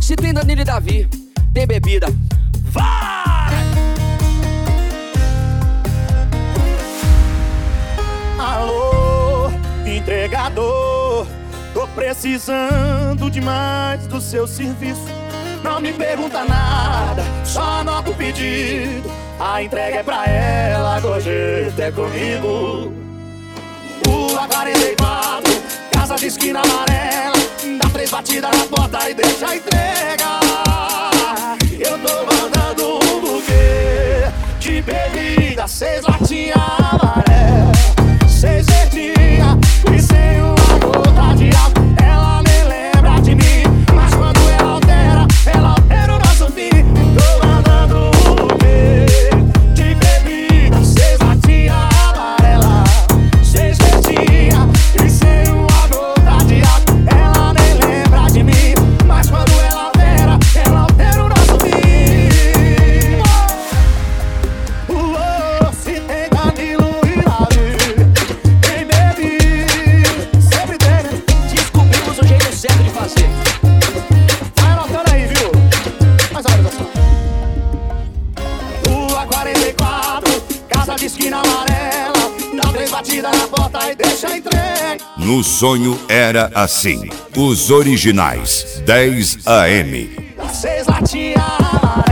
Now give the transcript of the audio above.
Se tem Danilo e Davi, tem bebida. Vai! Alô, entregador, tô precisando demais do seu serviço. Não me pergunta nada, só anota o pedido. A entrega é pra ela, gorjeta é comigo. Rua 44, casa de esquina amarela. Dá 3 batidas na porta e deixa a entrega. Eu tô mandando um buquê de bebida, 6 latinhas amarelas, 6 verdinhas e sem uma gota de álcool. Ela nem lembra de mim, mas quando ela altera o nosso fim. Tô mandando um buquê de bebida, 6 latinhas amarelas, 6 verdinhas e sem uma gota de álcool. Ela nem lembra de mim, mas quando ela altera o nosso fim. Se tem Danilo e Davi, tem bebida, sempre tem, né? Descobrimos o jeito certo de fazer. Vai anotando aí, viu? Mais ou menos assim. Rua 44, casa de esquina amarela. Dá 3 batidas na porta e deixa a entrega. No sonho era assim. Os originais 10 AM. 6 latinhas amarelas.